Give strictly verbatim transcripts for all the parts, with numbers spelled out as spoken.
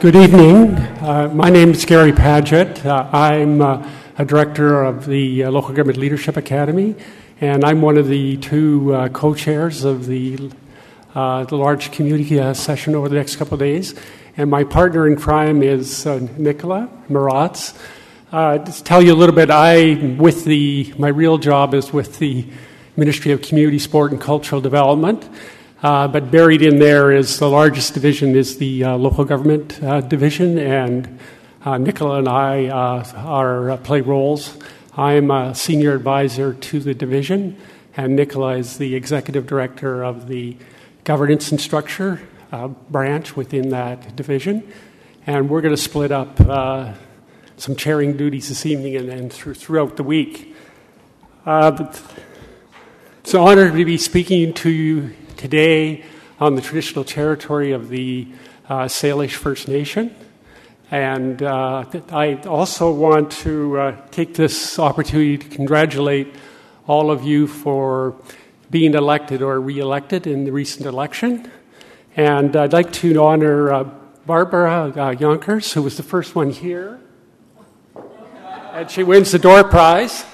Good evening. Uh, my name is Gary Padgett. Uh, I'm uh, a director of the uh, Local Government Leadership Academy, and I'm one of the two uh, co-chairs of the, uh, the large community uh, session over the next couple of days. And my partner in crime is uh, Nicola Maratz. Uh, just to tell you a little bit, I, with the, my real job is with the Ministry of Community, Sport and Cultural Development. Uh, but buried in there is the largest division is the uh, local government uh, division, and uh, Nicola and I uh, are uh, play roles. I'm a senior advisor to the division, and Nicola is the executive director of the governance and structure uh, branch within that division. And we're going to split up uh, some chairing duties this evening and, and th- throughout the week. Uh, but it's an honor to be speaking to you today on the traditional territory of the uh, Salish First Nation. And uh, I also want to uh, take this opportunity to congratulate all of you for being elected or re-elected in the recent election. And I'd like to honor uh, Barbara uh, Yonkers, who was the first one here. And she wins the door prize.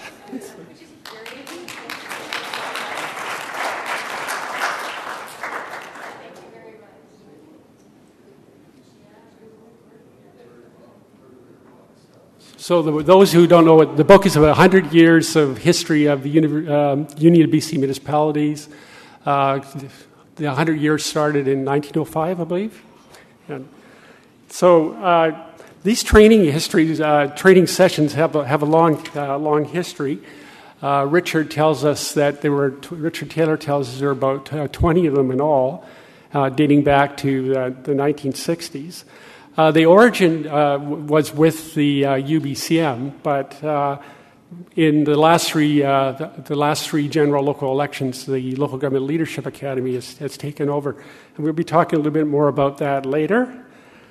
So the, those who don't know what the book is about, one hundred years of history of the Uni, um, Union of B C Municipalities. Uh, the one hundred years started in nineteen oh five, I believe. And so uh, these training histories, uh, training sessions have a, have a long, uh, long history. Uh, Richard tells us that there were Richard Taylor tells us there were about uh, twenty of them in all, uh, dating back to uh, the nineteen sixties. Uh, the origin uh, was with the uh, U B C M, but uh, in the last three uh, the, the last three general local elections, the Local Government Leadership Academy has, has taken over, and we'll be talking a little bit more about that later.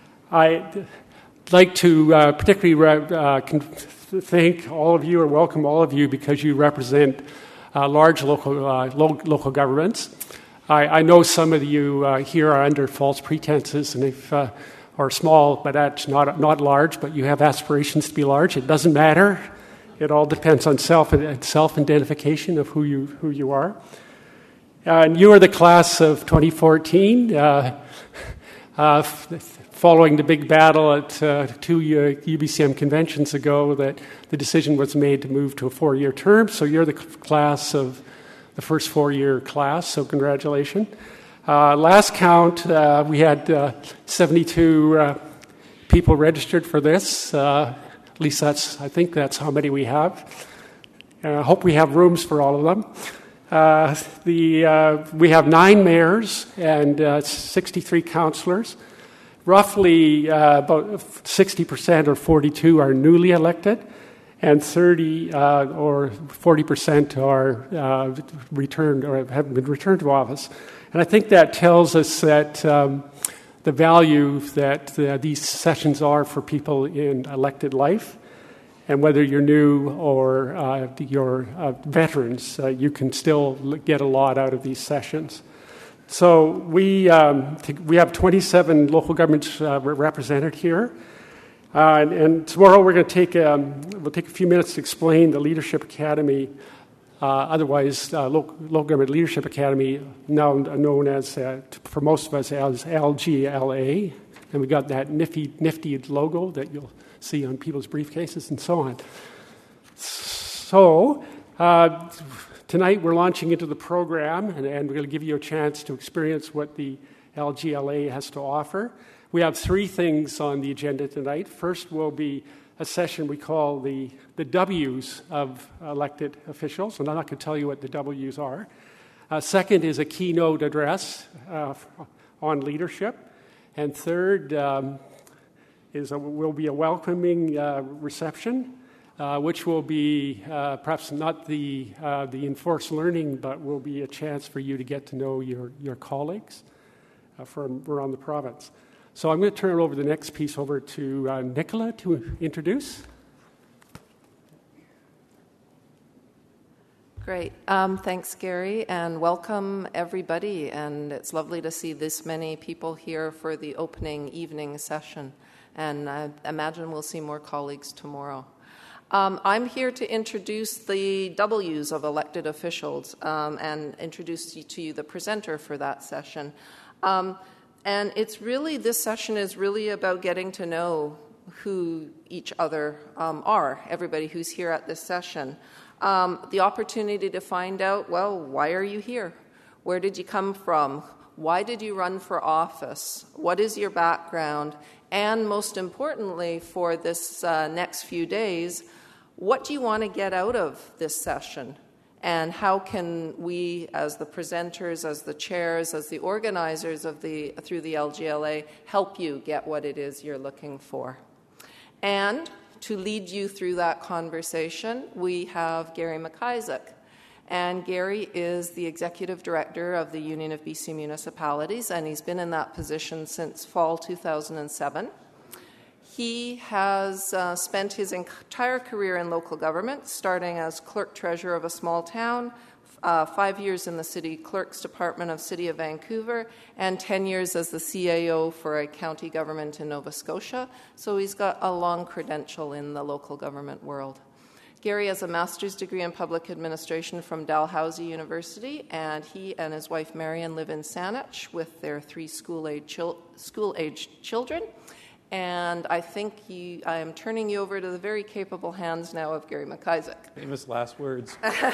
I'd like to uh, particularly uh, thank all of you or welcome all of you because you represent uh, large local uh, lo- local governments. I, I know some of you uh, here are under false pretenses, and if uh, or small, but that's not not large, but you have aspirations to be large. It doesn't matter. It all depends on self self-identification of who you who you are. Uh, and you are the class of twenty fourteen, uh, uh, following the big battle at uh, two U B C M conventions ago that the decision was made to move to a four-year term. So you're the class of the first four-year class, so congratulations. Uh, last count, uh, we had uh, seventy-two uh, people registered for this. Uh, at least that's, I think that's how many we have. I uh, hope we have rooms for all of them. Uh, the uh, we have nine mayors and uh, sixty-three councillors. Roughly uh, about sixty percent or forty-two are newly elected, and thirty uh, or forty percent are uh, returned or have been returned to office. And I think that tells us that um, the value that uh, these sessions are for people in elected life, and whether you're new or uh, you're uh, veterans, uh, you can still get a lot out of these sessions. So we um, we have twenty-seven local governments uh, represented here, uh, and, and tomorrow we're going to take um, we'll take a few minutes to explain the Leadership Academy. Uh, otherwise, uh, Local, Local Government Leadership Academy, now known as, uh, for most of us, as L G L A. And we got that nifty, nifty logo that you'll see on people's briefcases and so on. So, uh, tonight we're launching into the program, and, and we're going to give you a chance to experience what the L G L A has to offer. We have three things on the agenda tonight. First will be a session we call the, the W's of elected officials, and I'm not going to tell you what the W's are. Uh, second is a keynote address uh, on leadership. And third um, is a, will be a welcoming uh, reception, uh, which will be uh, perhaps not the, uh, the enforced learning, but will be a chance for you to get to know your, your colleagues uh, from around the province. So I'm going to turn over the next piece over to uh, Nicola to introduce. Great. Um, thanks, Gary, and welcome, everybody. And it's lovely to see this many people here for the opening evening session. And I imagine we'll see more colleagues tomorrow. Um, I'm here to introduce the W's of elected officials um, and introduce you to you the presenter for that session. Um, and it's really, this session is really about getting to know who each other um, are, everybody who's here at this session. Um, the opportunity to find out, well, why are you here? Where did you come from? Why did you run for office? What is your background? And most importantly, for this uh, next few days, what do you want to get out of this session? And how can we, as the presenters, as the chairs, as the organizers of the through the L G L A, help you get what it is you're looking for? And to lead you through that conversation, we have Gary McIsaac. And Gary is the Executive Director of the Union of B C Municipalities, and he's been in that position since fall two thousand seven. He has uh, spent his entire career in local government, starting as clerk-treasurer of a small town, uh, five years in the City Clerk's Department of City of Vancouver, and ten years as the C A O for a county government in Nova Scotia. So he's got a long credential in the local government world. Gary has a master's degree in public administration from Dalhousie University, and he and his wife Marion live in Saanich with their three school-age chil- school-aged children. And I think you, I am turning you over to the very capable hands now of Gary McIsaac. Famous last words.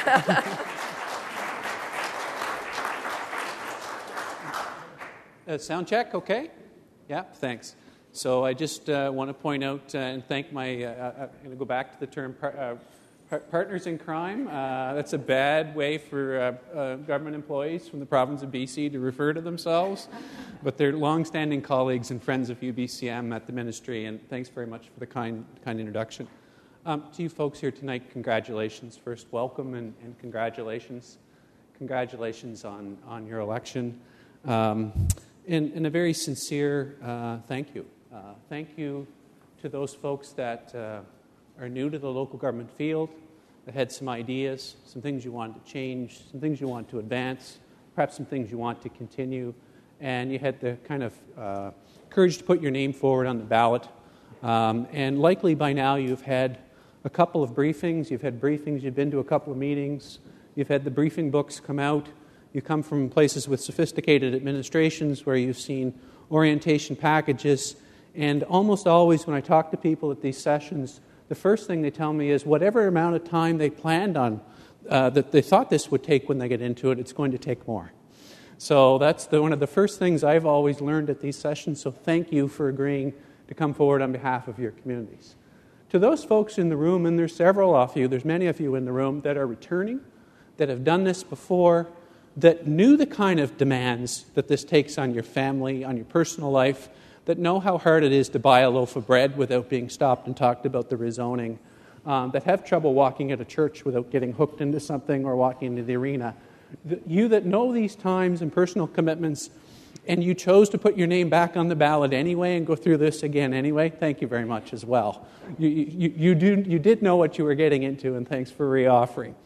uh, sound check, okay? Yeah, thanks. So I just uh, want to point out uh, and thank my, uh, I'm going to go back to the term par- uh, par- partners in crime. Uh, that's a bad way for uh, uh, government employees from the province of B C to refer to themselves, but they're long-standing colleagues and friends of U B C M at the ministry, and thanks very much for the kind, kind introduction. Um, to you folks here tonight, congratulations. First, welcome and, and congratulations. Congratulations on, on your election. Um, and, and a very sincere uh, thank you. Uh, thank you to those folks that uh, are new to the local government field, that had some ideas, some things you wanted to change, some things you want to advance, perhaps some things you want to continue, and you had the kind of uh, courage to put your name forward on the ballot. Um, and likely by now you've had a couple of briefings, you've had briefings, you've been to a couple of meetings, you've had the briefing books come out, you come from places with sophisticated administrations where you've seen orientation packages. And almost always when I talk to people at these sessions, the first thing they tell me is whatever amount of time they planned on, uh, that they thought this would take when they get into it, it's going to take more. So that's the, one of the first things I've always learned at these sessions, so thank you for agreeing to come forward on behalf of your communities. To those folks in the room, and there's several of you, there's many of you in the room that are returning, that have done this before, that knew the kind of demands that this takes on your family, on your personal life, that know how hard it is to buy a loaf of bread without being stopped and talked about the rezoning, um, that have trouble walking at a church without getting hooked into something or walking into the arena. The, you that know these times and personal commitments, and you chose to put your name back on the ballot anyway and go through this again anyway, thank you very much as well. You, you, you, do, you did know what you were getting into, and thanks for reoffering.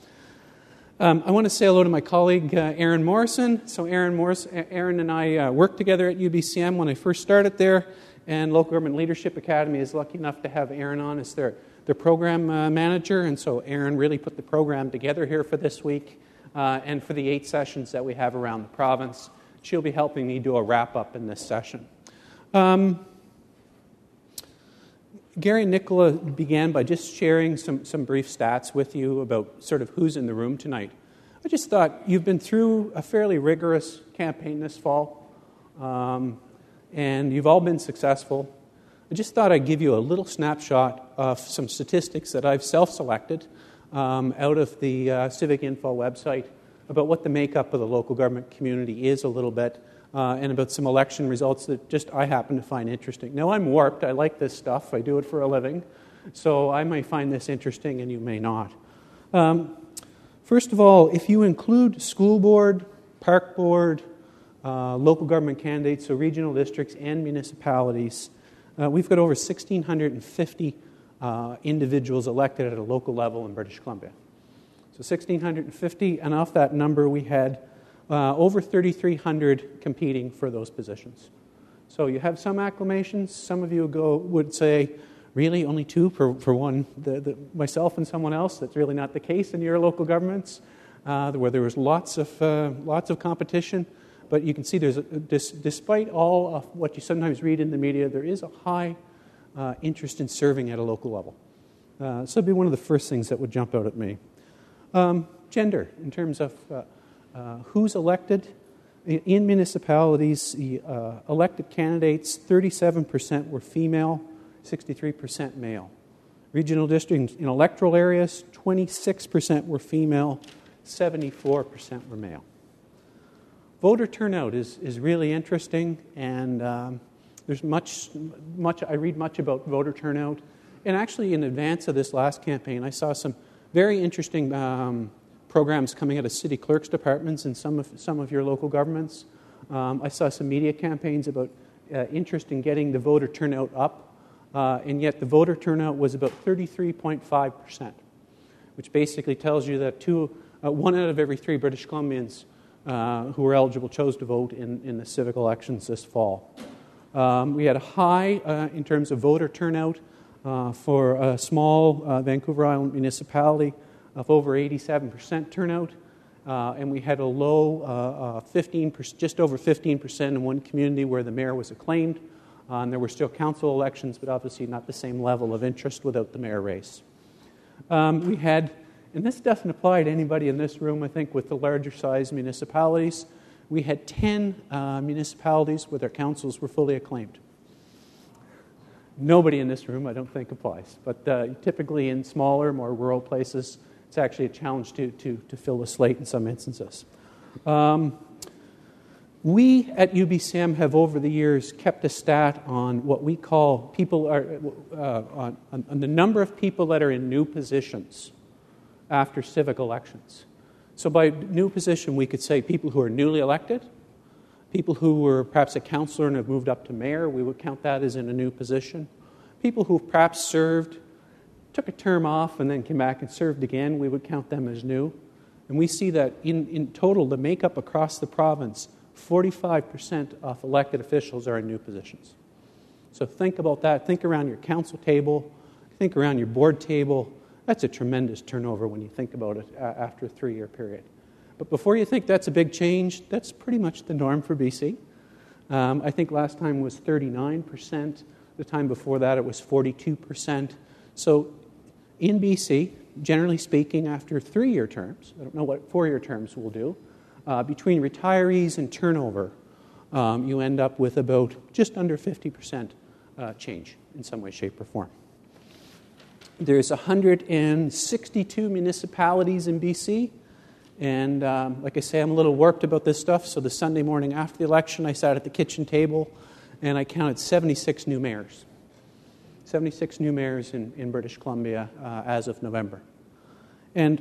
Um, I want to say hello to my colleague, uh, Aaron Morrison. So Aaron, Morris, Aaron and I uh, worked together at U B C M when I first started there, and Local Government Leadership Academy is lucky enough to have Aaron on as their, their program uh, manager, and so Aaron really put the program together here for this week uh, and for the eight sessions that we have around the province. She'll be helping me do a wrap-up in this session. Um, Gary and Nicola began by just sharing some, some brief stats with you about sort of who's in the room tonight. I just thought you've been through a fairly rigorous campaign this fall, um, and you've all been successful. I just thought I'd give you a little snapshot of some statistics that I've self-selected um, out of the uh, Civic Info website about what the makeup of the local government community is a little bit, Uh, and about some election results that just I happen to find interesting. Now, I'm warped. I like this stuff. I do it for a living. So I may find this interesting and you may not. Um, first of all, if you include school board, park board, uh, local government candidates, so regional districts and municipalities, uh, we've got over one thousand six hundred fifty uh, individuals elected at a local level in British Columbia. So one thousand six hundred fifty, and off that number we had uh, over three thousand three hundred competing for those positions. So you have some acclamations. Some of you go would say, really, only two for, for one, the, the, myself and someone else? That's really not the case in your local governments, uh, where there was lots of, uh, lots of competition. But you can see there's, a, dis, despite all of what you sometimes read in the media, there is a high uh, interest in serving at a local level. Uh, so it'd be one of the first things that would jump out at me. Um, gender, in terms of uh, uh, who's elected. In municipalities, the uh, elected candidates, thirty-seven percent were female, sixty-three percent male. Regional districts in electoral areas, twenty-six percent were female, seventy-four percent were male. Voter turnout is, is really interesting, and um, there's much, much, I read much about voter turnout. And actually, in advance of this last campaign, I saw some very interesting um, programs coming out of city clerks' departments in some of, some of your local governments. Um, I saw some media campaigns about uh, interest in getting the voter turnout up, uh, and yet the voter turnout was about thirty-three point five percent, which basically tells you that two, uh, one out of every three British Columbians uh, who were eligible chose to vote in, in the civic elections this fall. Um, we had a high uh, in terms of voter turnout uh, for a small uh, Vancouver Island municipality of over eighty-seven percent turnout, uh, and we had a low, uh, uh, fifteen percent, just over fifteen percent in one community where the mayor was acclaimed, uh, and there were still council elections, but obviously not the same level of interest without the mayor race. Um, we had, and this doesn't apply to anybody in this room, I think, with the larger size municipalities, we had ten uh, municipalities where their councils were fully acclaimed. Nobody in this room, I don't think, applies, but uh, typically in smaller, more rural places, it's actually a challenge to, to, to fill the slate in some instances. Um, we at U B C M have over the years kept a stat on what we call people are uh, on, on the number of people that are in new positions after civic elections. So by new position, we could say people who are newly elected, people who were perhaps a councillor and have moved up to mayor, we would count that as in a new position. People who perhaps served, took a term off and then came back and served again, we would count them as new. And we see that in, in total, the makeup across the province, forty-five percent of elected officials are in new positions. So think about that. Think around your council table. Think around your board table. That's a tremendous turnover when you think about it after a three-year period. But before you think that's a big change, that's pretty much the norm for B C. Um, I think last time was thirty-nine percent. The time before that, it was forty-two percent. So in B C, generally speaking, after three-year terms, I don't know what four-year terms will do, uh, between retirees and turnover, um, you end up with about just under fifty percent uh, change in some way, shape, or form. There's one hundred sixty-two municipalities in B C, and um, like I say, I'm a little warped about this stuff, so the Sunday morning after the election, I sat at the kitchen table, and I counted seventy-six new mayors. seventy-six new mayors in, in British Columbia uh, as of November. And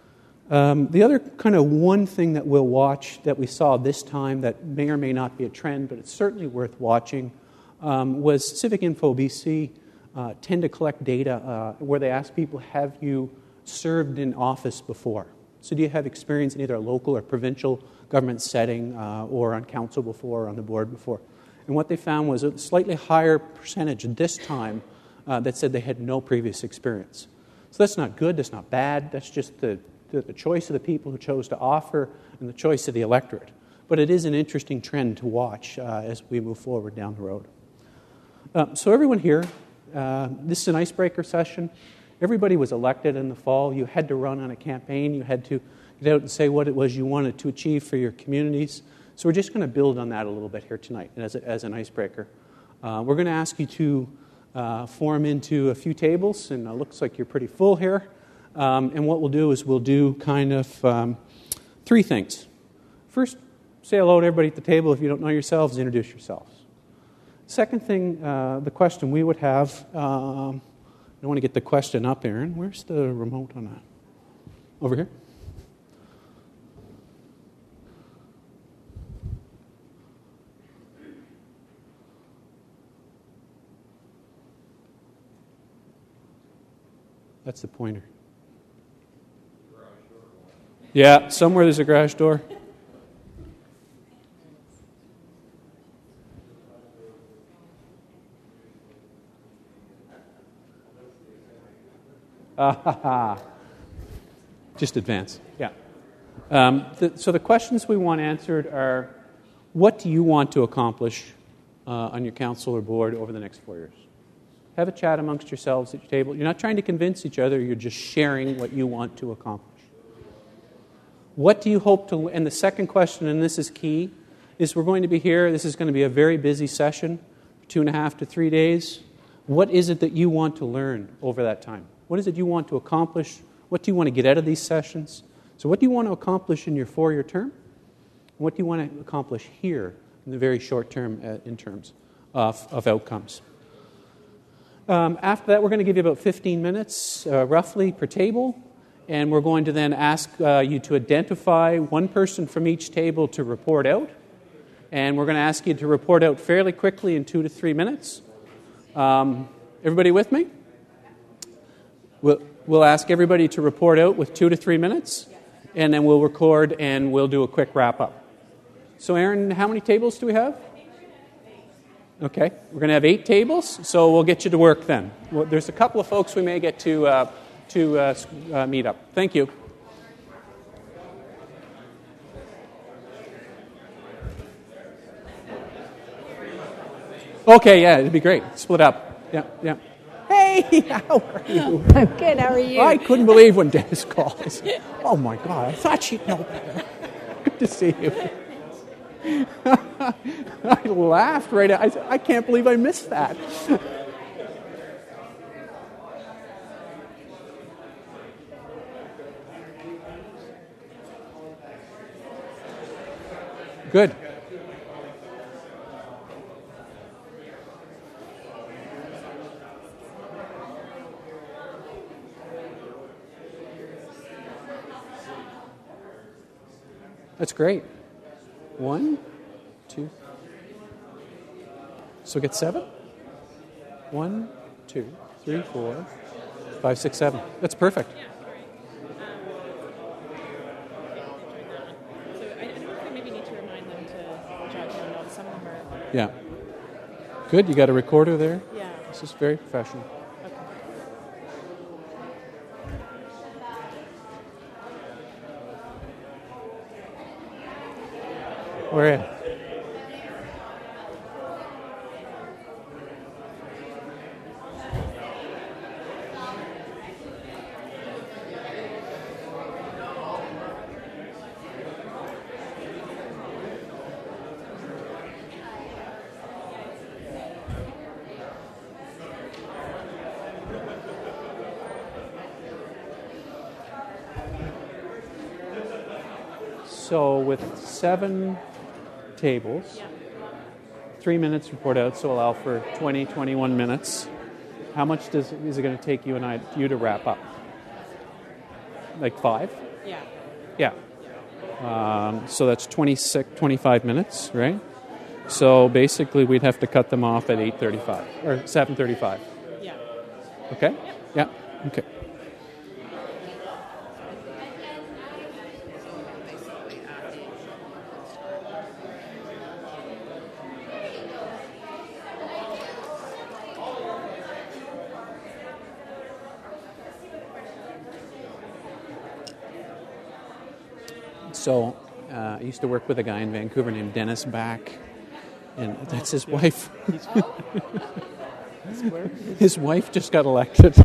um, the other kind of one thing that we'll watch that we saw this time that may or may not be a trend, but it's certainly worth watching, um, was Civic Info B C uh, tend to collect data uh, where they ask people, have you served in office before? So do you have experience in either a local or provincial government setting uh, or on council before or on the board before? And what they found was a slightly higher percentage this time Uh, that said they had no previous experience. So that's not good, that's not bad, that's just the, the, the choice of the people who chose to offer and the choice of the electorate. But it is an interesting trend to watch uh, as we move forward down the road. Uh, so everyone here, uh, this is an icebreaker session. Everybody was elected in the fall. You had to run on a campaign. You had to get out and say what it was you wanted to achieve for your communities. So we're just going to build on that a little bit here tonight as, a, as an icebreaker. Uh, we're going to ask you to Uh, form into a few tables, and it looks like you're pretty full here. Um, and what we'll do is we'll do kind of um, three things. First, say hello to everybody at the table. If you don't know yourselves, introduce yourselves. Second thing, uh, the question we would have, um, I want to get the question up, Aaron. Where's the remote on that? Over here? That's the pointer. Yeah, somewhere there's a garage door. Ah, ha, ha. Just advance. Yeah. Um, the, so the questions we want answered are, what do you want to accomplish uh, on your council or board over the next four years? Have a chat amongst yourselves at your table. You're not trying to convince each other. You're just sharing what you want to accomplish. What do you hope to... And the second question, and this is key, is we're going to be here. This is going to be a very busy session, two and a half to three days. What is it that you want to learn over that time? What is it you want to accomplish? What do you want to get out of these sessions? So what do you want to accomplish in your four-year term? What do you want to accomplish here in the very short term uh, in terms of, of outcomes? Um, after that, we're going to give you about fifteen minutes, uh, roughly, per table. And we're going to then ask uh, you to identify one person from each table to report out. And we're going to ask you to report out fairly quickly in two to three minutes. Um, everybody with me? We'll, we'll ask everybody to report out with two to three minutes. And then we'll record and we'll do a quick wrap-up. So, Aaron, how many tables do we have? Okay, we're going to have eight tables, so we'll get you to work then. Well, there's a couple of folks we may get to... Uh, to uh, uh, meet up. Thank you. Okay, yeah, it'd be great. Split up. Yeah, yeah. Hey, how are you? I'm good, how are you? I couldn't believe when Dennis called. Oh my God, I thought she'd know better. Good to see you. I laughed right at, I, I can't believe I missed that. Good. That's great. One, two. So get seven. One, two, three, four, five, six, seven. That's perfect. Yeah. Good. You got a recorder there? Yeah. This is very professional. Okay. Where at? So with seven tables, Yeah. three minutes report out, so allow for twenty, twenty-one minutes. How much does is it going to take you and I you to wrap up? Like five? Yeah. Yeah. Um, so that's twenty-six, twenty-five minutes, right? So basically we'd have to cut them off at eight thirty-five or seven thirty-five. Yeah. Okay? Yeah. Okay. So uh, I used to work with a guy in Vancouver named Dennis Back, and that's his wife. His wife just got elected.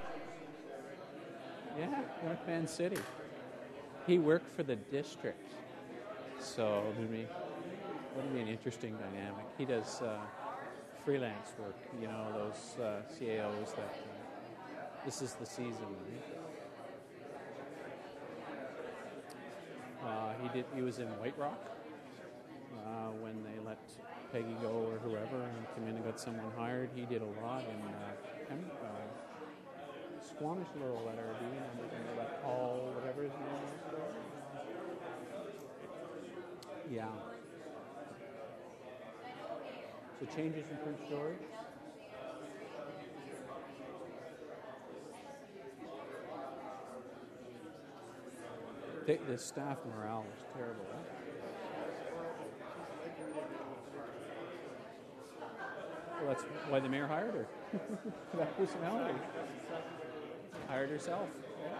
Yeah, North Van City. He worked for the district, so it'd be, it'd be an interesting dynamic. He does uh, freelance work, you know, those uh, C A Os that uh, this is the season, right? Uh, he did. He was in White Rock uh, when they let Peggy go or whoever and came in and got someone hired. He did a lot in uh, Pem- uh, Squamish little letter. Do you remember when they let Paul, whatever his name was? Yeah. So changes in Prince George. The, the staff morale is terrible. Right? Well, that's why the mayor hired her. That personality. Hired herself. Yeah.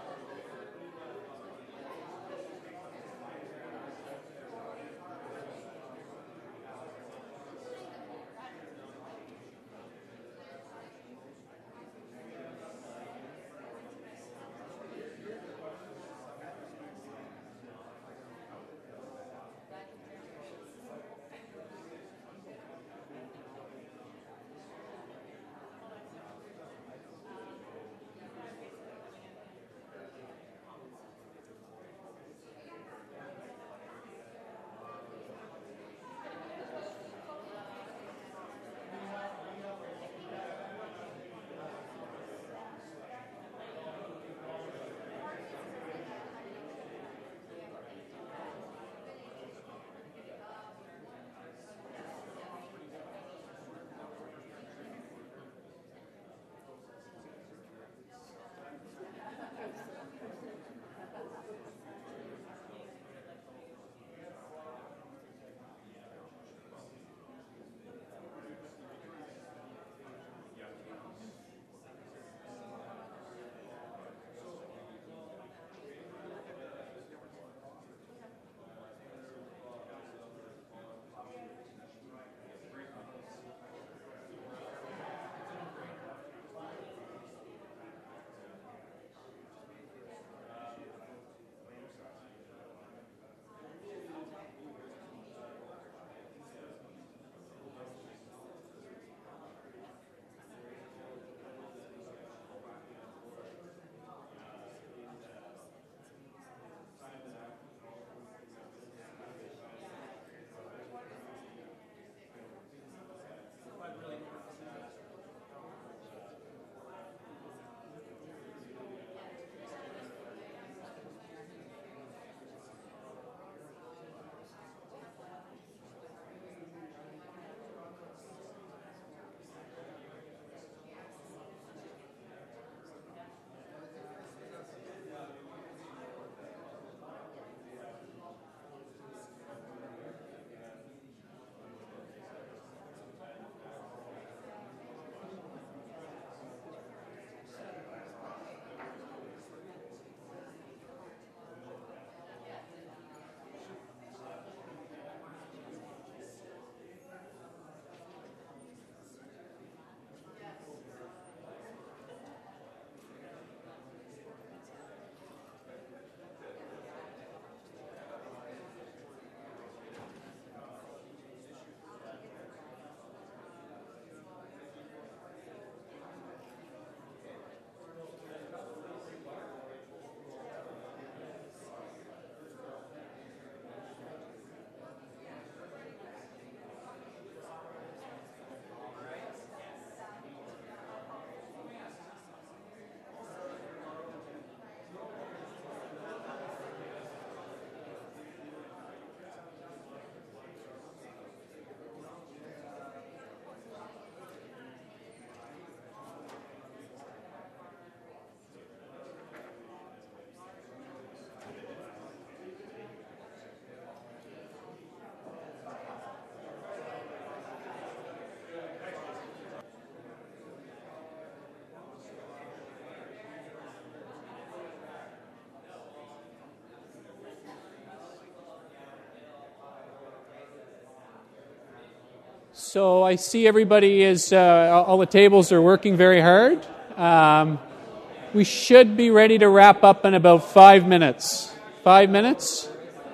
So I see everybody is, uh, all the tables are working very hard. Um, we should be ready to wrap up in about five minutes. Five minutes?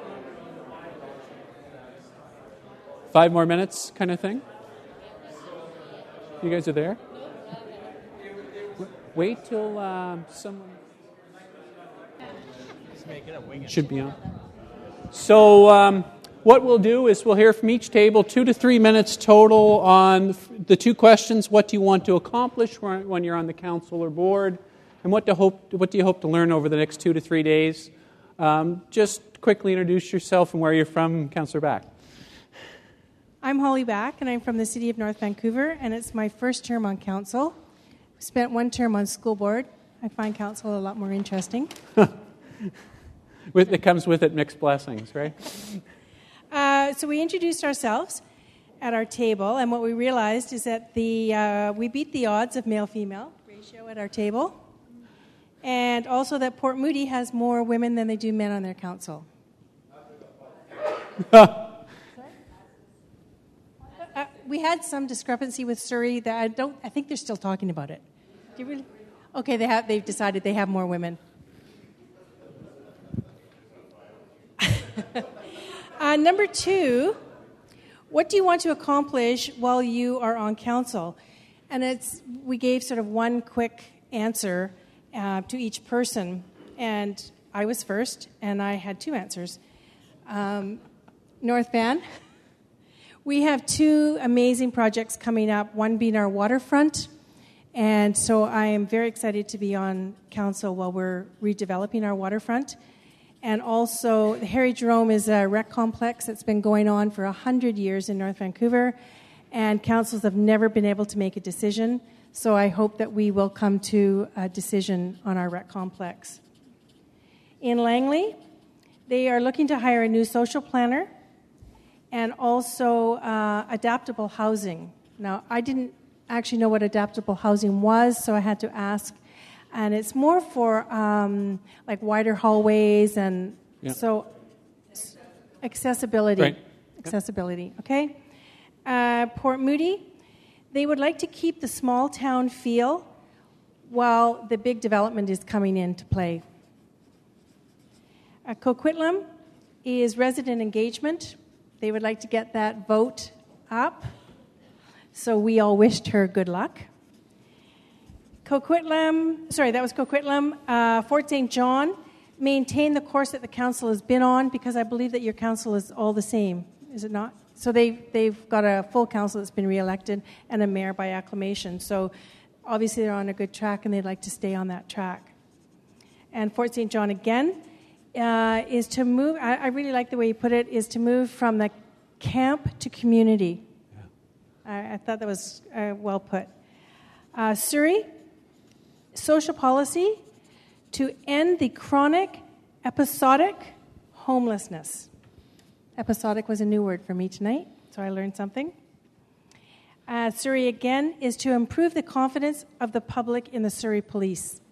Five more minutes kind of thing? You guys are there? Wait till um, someone... Should be on. So um, what we'll do is we'll hear from each table two to three minutes total on the two questions: what do you want to accomplish when you're on the council or board, and what to hope what do you hope to learn over the next two to three days? Um, just quickly introduce yourself and where you're from, Councillor Back. I'm Holly Back, and I'm from the city of North Vancouver, and it's my first term on council. Spent one term on school board. I find council a lot more interesting. with, it comes with it mixed blessings, right? Uh, so we introduced ourselves at our table, and what we realized is that the uh, we beat the odds of male-female ratio at our table, and also that Port Moody has more women than they do men on their council. uh, we had some discrepancy with Surrey that I don't. I think they're still talking about it. Do you really? Okay, they have. They've decided they have more women. uh, number two. What do you want to accomplish while you are on council? And it's we gave sort of one quick answer uh, to each person. And I was first, and I had two answers. Um, North Van, we have two amazing projects coming up, one being our waterfront. And so I am very excited to be on council while we're redeveloping our waterfront. And also, the Harry Jerome is a rec complex that's been going on for one hundred years in North Vancouver, and councils have never been able to make a decision. So I hope that we will come to a decision on our rec complex. In Langley, they are looking to hire a new social planner and also uh, adaptable housing. Now, I didn't actually know what adaptable housing was, so I had to ask. And it's more for um, like wider hallways and yeah. so accessibility. Right. Accessibility, okay? Uh, Port Moody, they would like to keep the small town feel while the big development is coming into play. Uh, Coquitlam is resident engagement. They would like to get that vote up. So we all wished her good luck. Coquitlam, sorry, that was Coquitlam. Uh, Fort Saint John, maintain the course that the council has been on, because I believe that your council is all the same, is it not? So they've, they've got a full council that's been re-elected and a mayor by acclamation. So obviously they're on a good track, and they'd like to stay on that track. And Fort Saint John, again, uh, is to move, I, I really like the way you put it, is to move from the camp to community. Yeah. I, I thought that was uh, well put. Uh, Surrey, social policy to end the chronic episodic homelessness. Episodic was a new word for me tonight, so I learned something. Uh, Surrey, again, is to improve the confidence of the public in the Surrey Police.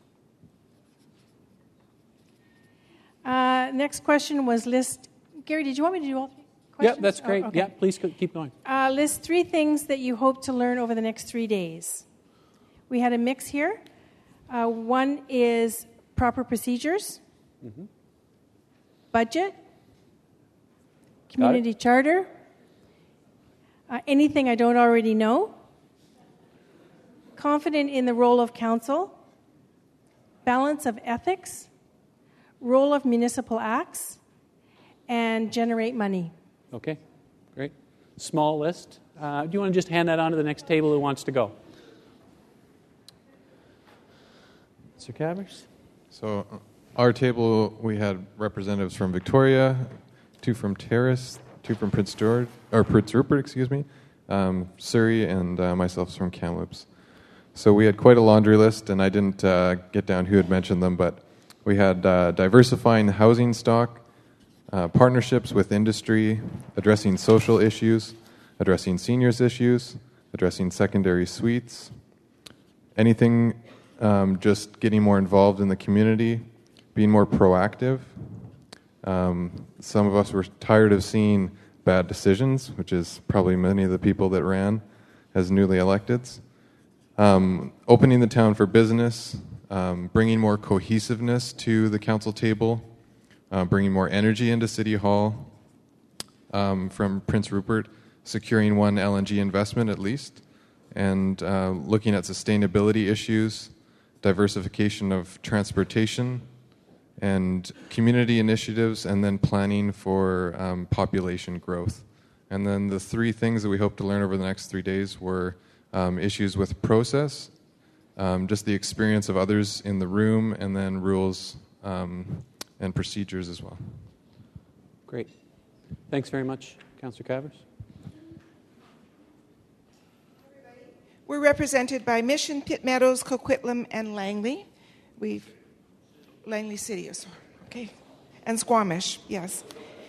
Uh, next question was list... Gary, did you want me to do all three questions? Yeah, that's great. Oh, okay. Yeah, please keep going. Uh, list three things that you hope to learn over the next three days. We had a mix here. Uh, one is proper procedures, mm-hmm. budget, community charter, uh, anything I don't already know, confident in the role of council, balance of ethics, role of municipal acts, and generate money. Okay, great. Small list. Uh, do you want to just hand that on to the next table who wants to go? Mister Cavers? So our table, we had representatives from Victoria, two from Terrace, two from Prince George, or Prince Rupert, excuse me, um, Surrey, and uh, myself from Kamloops. So we had quite a laundry list, and I didn't uh, get down who had mentioned them, but we had uh, diversifying the housing stock, uh, partnerships with industry, addressing social issues, addressing seniors issues, addressing secondary suites, anything um, just getting more involved in the community, being more proactive. Um, some of us were tired of seeing bad decisions, which is probably many of the people that ran as newly electeds. Um, opening the town for business, um, bringing more cohesiveness to the council table, uh, bringing more energy into City Hall. Um, from Prince Rupert, securing one L N G investment at least, and uh, looking at sustainability issues, diversification of transportation, and community initiatives, and then planning for um, population growth. And then the three things that we hope to learn over the next three days were um, issues with process, um, just the experience of others in the room, and then rules um, and procedures as well. Great. Thanks very much, Councillor Cavers. We're represented by Mission, Pitt Meadows, Coquitlam, and Langley. We've Langley City, okay. and Squamish, yes.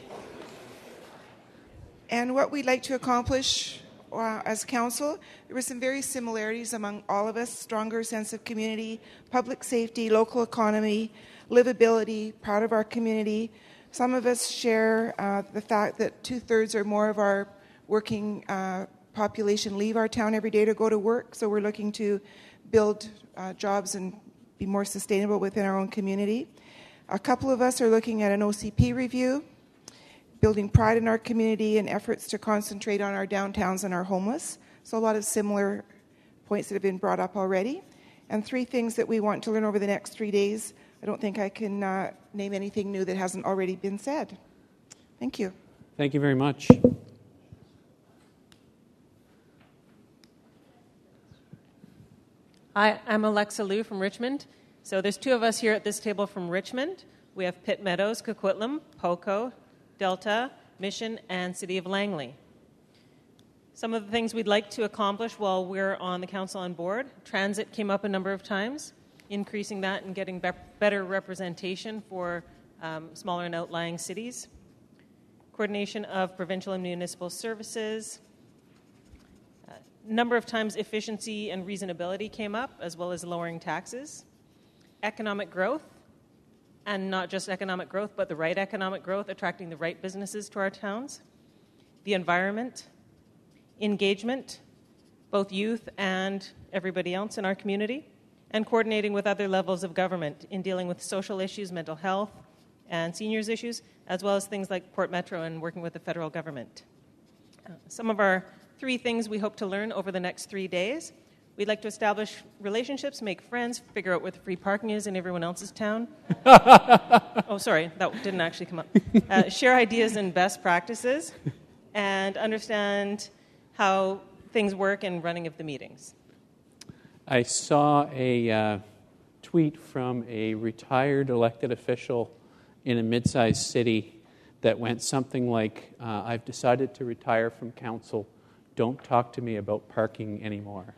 And what we'd like to accomplish uh, as council, there were some very similarities among all of us: stronger sense of community, public safety, local economy, livability, proud of our community. Some of us share uh, the fact that two-thirds or more of our working uh, population leave our town every day to go to work, so we're looking to build uh, jobs and be more sustainable within our own community. A couple of us are looking at an O C P review, building pride in our community and efforts to concentrate on our downtowns and our homeless. So a lot of similar points that have been brought up already. And three things that we want to learn over the next three days. I don't think I can uh, name anything new that hasn't already been said. Thank you. Thank you very much. Hi, I'm Alexa Liu from Richmond. So there's two of us here at this table from Richmond. We have Pitt Meadows, Coquitlam, Poco, Delta, Mission, and City of Langley. Some of the things we'd like to accomplish while we're on the council on board: transit came up a number of times, increasing that and getting be- better representation for um, smaller and outlying cities, coordination of provincial and municipal services. A uh, number of times efficiency and reasonability came up, as well as lowering taxes. Economic growth, and not just economic growth, but the right economic growth, attracting the right businesses to our towns. The environment, engagement, both youth and everybody else in our community, and coordinating with other levels of government in dealing with social issues, mental health, and seniors issues, as well as things like Port Metro and working with the federal government. Uh, some of our three things we hope to learn over the next three days. We'd like to establish relationships, make friends, figure out where the free parking is in everyone else's town. Oh, sorry, that didn't actually come up. Uh, share ideas and best practices, and understand how things work in running of the meetings. I saw a uh, tweet from a retired elected official in a mid-sized city that went something like, uh, I've decided to retire from council. Don't talk to me about parking anymore.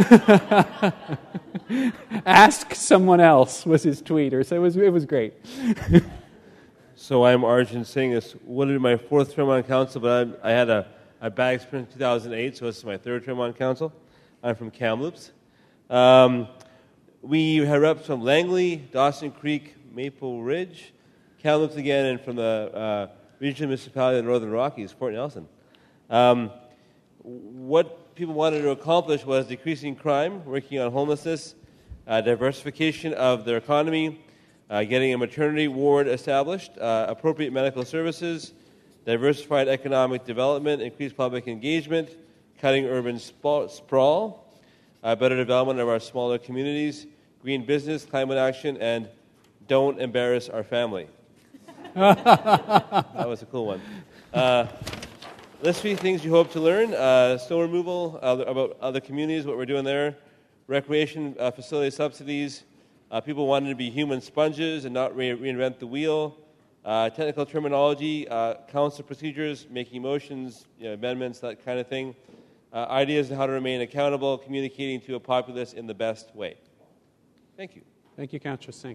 Ask someone else was his tweet. Or so it was. It was great. So I'm Arjun Singh. This would be my fourth term on council, but I'm, I had a, a bad experience in two thousand eight, so this is my third term on council. I'm from Kamloops. Um, we had reps from Langley, Dawson Creek, Maple Ridge, Kamloops again, and from the uh, regional municipality of the Northern Rockies, Port Nelson. Um, What people wanted to accomplish was decreasing crime, working on homelessness, uh, diversification of their economy, uh, getting a maternity ward established, uh, appropriate medical services, diversified economic development, increased public engagement, cutting urban sp- sprawl, uh, better development of our smaller communities, green business, climate action, and don't embarrass our family. That was a cool one. Uh, List three things you hope to learn: uh, snow removal, uh, about other communities, what we're doing there, recreation uh, facility subsidies, uh, people wanting to be human sponges and not re- reinvent the wheel, uh, technical terminology, uh, council procedures, making motions, you know, amendments, that kind of thing, uh, ideas on how to remain accountable, communicating to a populace in the best way. Thank you. Thank you, Councillor Singh.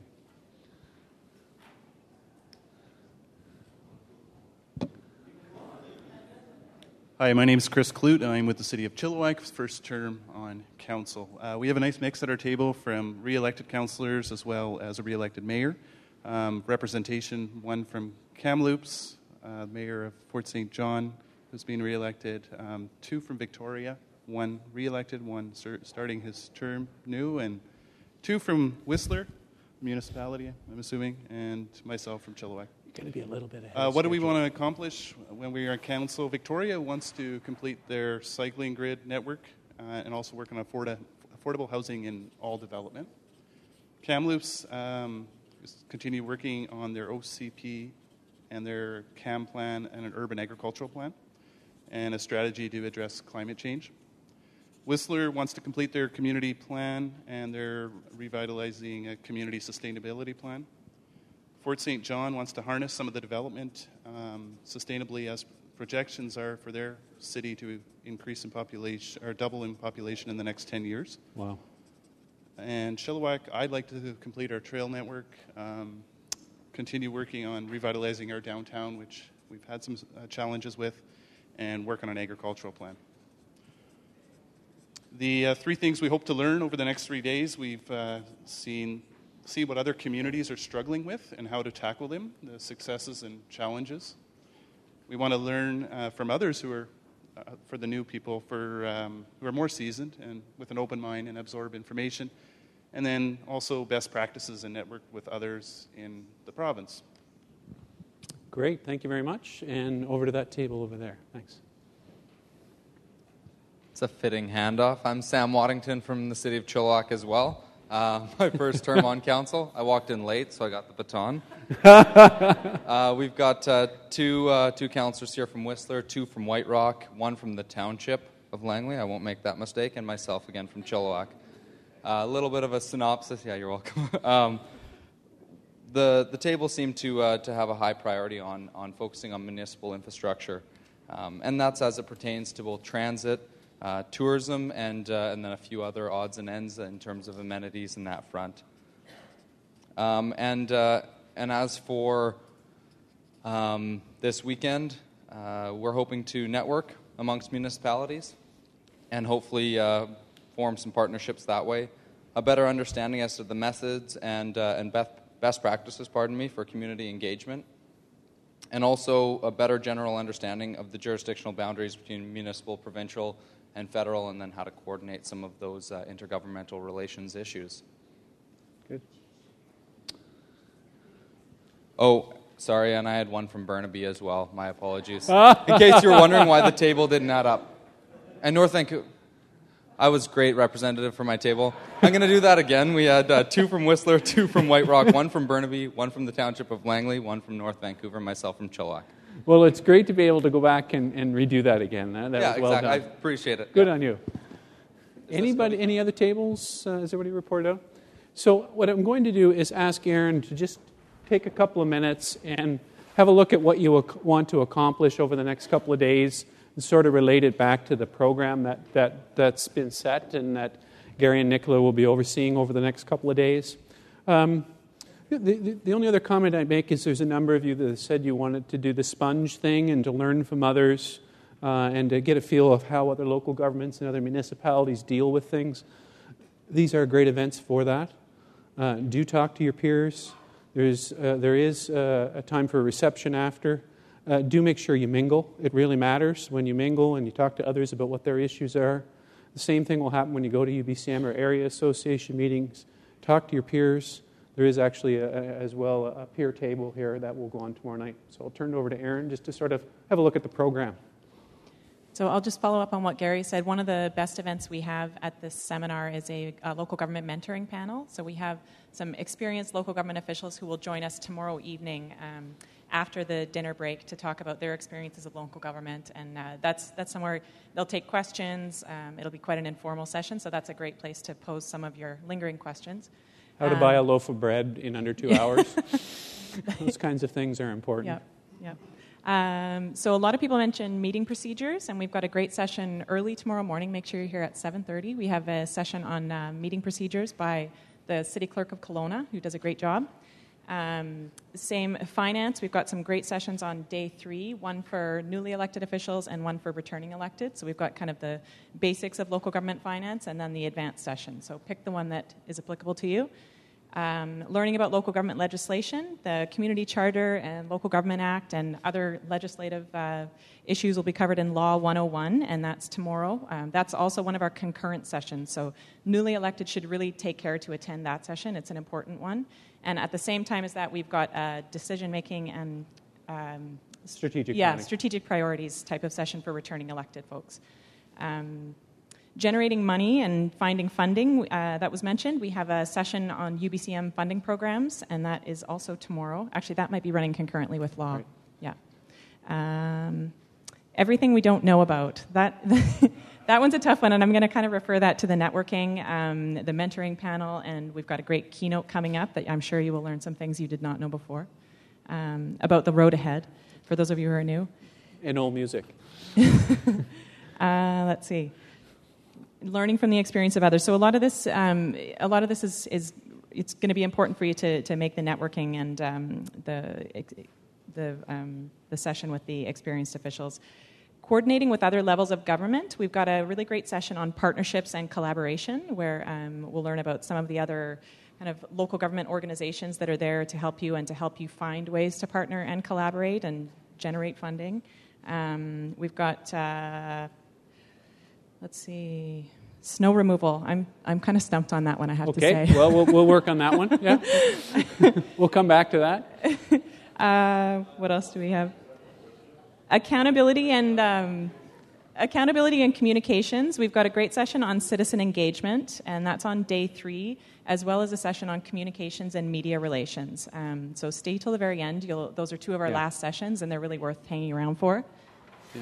Hi, my name is Chris Clute, and I'm with the City of Chilliwack, first term on council. Uh, we have a nice mix at our table from re-elected councillors as well as a re-elected mayor. Um, representation, one from Kamloops, uh, mayor of Fort Saint John, who's been re-elected, um, two from Victoria, one re-elected, one ser- starting his term new, and two from Whistler municipality, I'm assuming, and myself from Chilliwack. Going to be a little bit ahead. Uh, what do we want to accomplish when we are in council? Victoria wants to complete their cycling grid network uh, and also work on afford- affordable housing in all development. Kamloops um, is continue working on their O C P and their C A M plan and an urban agricultural plan and a strategy to address climate change. Whistler wants to complete their community plan and they're revitalizing a community sustainability plan. Fort Saint John wants to harness some of the development um, sustainably as projections are for their city to increase in population or double in population in the next ten years. Wow. And Chilliwack, I'd like to complete our trail network, um, continue working on revitalizing our downtown, which we've had some uh, challenges with, and work on an agricultural plan. The uh, three things we hope to learn over the next three days, we've uh, seen see what other communities are struggling with and how to tackle them, the successes and challenges. We want to learn uh, from others who are, uh, for the new people, for um, who are more seasoned and with an open mind and absorb information, and then also best practices and network with others in the province. Great, thank you very much. And over to that table over there. Thanks. It's a fitting handoff. I'm Sam Waddington from the city of Chilliwack as well. Uh, my first term on council. I walked in late, so I got the baton. uh, we've got uh, two uh, two councillors here from Whistler, two from White Rock, one from the township of Langley. I won't make that mistake, and myself again from Chilliwack. Uh, a little bit of a synopsis. Yeah, you're welcome. um, the the table seemed to uh, to have a high priority on on focusing on municipal infrastructure, um, and that's as it pertains to both transit, Uh, tourism, and uh, and then a few other odds and ends in terms of amenities in that front. Um, and uh, and as for um, this weekend, uh, we're hoping to network amongst municipalities and hopefully uh, form some partnerships that way. A better understanding as to the methods and uh, and best best practices, pardon me, for community engagement, and also a better general understanding of the jurisdictional boundaries between municipal, provincial, and federal, and then how to coordinate some of those uh, intergovernmental relations issues. Good. Oh, sorry, and I had one from Burnaby as well. My apologies. In case you're wondering why the table didn't add up. And North Vancouver, I was great representative for my table. I'm going to do that again. We had uh, two from Whistler, two from White Rock, one from Burnaby, one from the township of Langley, one from North Vancouver, myself from Chilliwack. Well, it's great to be able to go back and, and redo that again. That, that yeah, was well exactly. done. I appreciate it. Good yeah. on you. Anybody, any other tables? Uh, has everybody reported out? So what I'm going to do is ask Aaron to just take a couple of minutes and have a look at what you ac- want to accomplish over the next couple of days and sort of relate it back to the program that, that, that's been set and that Gary and Nicola will be overseeing over the next couple of days. Um, The, the, the only other comment I make is there's a number of you that said you wanted to do the sponge thing and to learn from others uh, and to get a feel of how other local governments and other municipalities deal with things. These are great events for that. Uh, do talk to your peers. There's, uh, there is uh, a time for a reception after. Uh, do make sure you mingle. It really matters when you mingle and you talk to others about what their issues are. The same thing will happen when you go to U B C M or area association meetings. Talk to your peers. There is actually, a, a, as well, a peer table here that will go on tomorrow night. So I'll turn it over to Aaron just to sort of have a look at the program. So I'll just follow up on what Gary said. One of the best events we have at this seminar is a, a local government mentoring panel. So we have some experienced local government officials who will join us tomorrow evening um, after the dinner break to talk about their experiences of local government. And uh, that's that's somewhere they'll take questions. Um, it'll be quite an informal session, so that's a great place to pose some of your lingering questions. How to um, buy a loaf of bread in under two hours. Those kinds of things are important. Yep, yep. Um, so a lot of people mention meeting procedures, and we've got a great session early tomorrow morning. Make sure you're here at seven thirty. We have a session on uh, meeting procedures by the City Clerk of Kelowna, who does a great job. Um, same finance. We've got some great sessions on day three, one for newly elected officials and one for returning elected. So we've got kind of the basics of local government finance and then the advanced session. So pick the one that is applicable to you. Um, learning about local government legislation, the Community Charter and Local Government Act and other legislative uh, issues will be covered in Law one oh one, and that's tomorrow. Um, that's also one of our concurrent sessions, so newly elected should really take care to attend that session. It's an important one. And at the same time as that, we've got uh, decision-making and um, strategic yeah, planning. strategic priorities type of session for returning elected folks. Um, Generating money and finding funding, uh, that was mentioned. We have a session on U B C M funding programs, and that is also tomorrow. Actually, that might be running concurrently with law. Right. Yeah. Um, everything we don't know about. That that one's a tough one, and I'm going to kind of refer that to the networking, um, the mentoring panel, and we've got a great keynote coming up that I'm sure you will learn some things you did not know before um, about the road ahead, for those of you who are new. And old music. uh, let's see. Learning from the experience of others. So a lot of this, um, a lot of this is, is it's going to be important for you to, to make the networking and um, the, the, um, the session with the experienced officials. Coordinating with other levels of government, we've got a really great session on partnerships and collaboration where um, we'll learn about some of the other kind of local government organizations that are there to help you and to help you find ways to partner and collaborate and generate funding. Um, we've got, uh, let's see, snow removal. I'm I'm kind of stumped on that one, I have okay. to say. Okay, well, well, we'll work on that one. Yeah, we'll come back to that. Uh, what else do we have? Accountability and um, accountability and communications. We've got a great session on citizen engagement, and that's on day three, as well as a session on communications and media relations. Um, so stay till the very end. You'll, those are two of our yeah. last sessions, and they're really worth hanging around for. Yeah.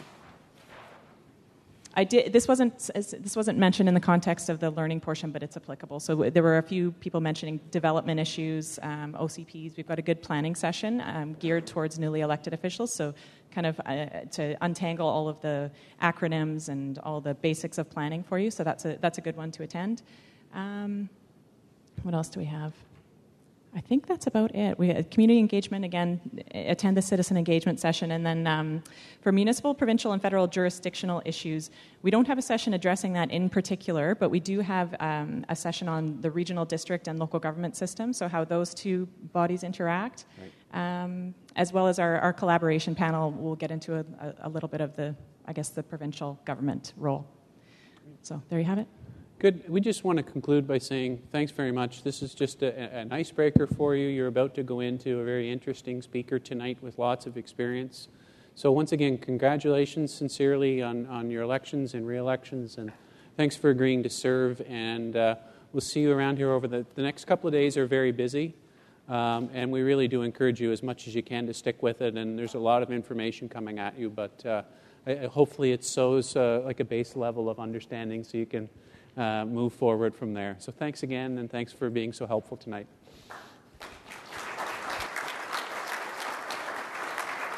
I did. This wasn't this wasn't mentioned in the context of the learning portion, but it's applicable. So there were a few people mentioning development issues, um, O C Ps. We've got a good planning session um, geared towards newly elected officials. So kind of uh, to untangle all of the acronyms and all the basics of planning for you. So that's a that's a good one to attend. Um, what else do we have? I think that's about it. We had community engagement, again, attend the citizen engagement session. And then um, for municipal, provincial, and federal jurisdictional issues, we don't have a session addressing that in particular, but we do have um, a session on the regional district and local government system, so how those two bodies interact, right. um, as well as our, our collaboration panel. We'll get into a, a little bit of the, I guess, the provincial government role. So there you have it. Good. We just want to conclude by saying thanks very much. This is just a, an icebreaker for you. You're about to go into a very interesting speaker tonight with lots of experience. So once again, congratulations sincerely on, on your elections and re-elections, and thanks for agreeing to serve. And uh, we'll see you around here over the, the next couple of days are very busy, um, and we really do encourage you as much as you can to stick with it. And there's a lot of information coming at you, but uh, I, hopefully it sows uh, like a base level of understanding so you can Uh, move forward from there. So thanks again, and thanks for being so helpful tonight.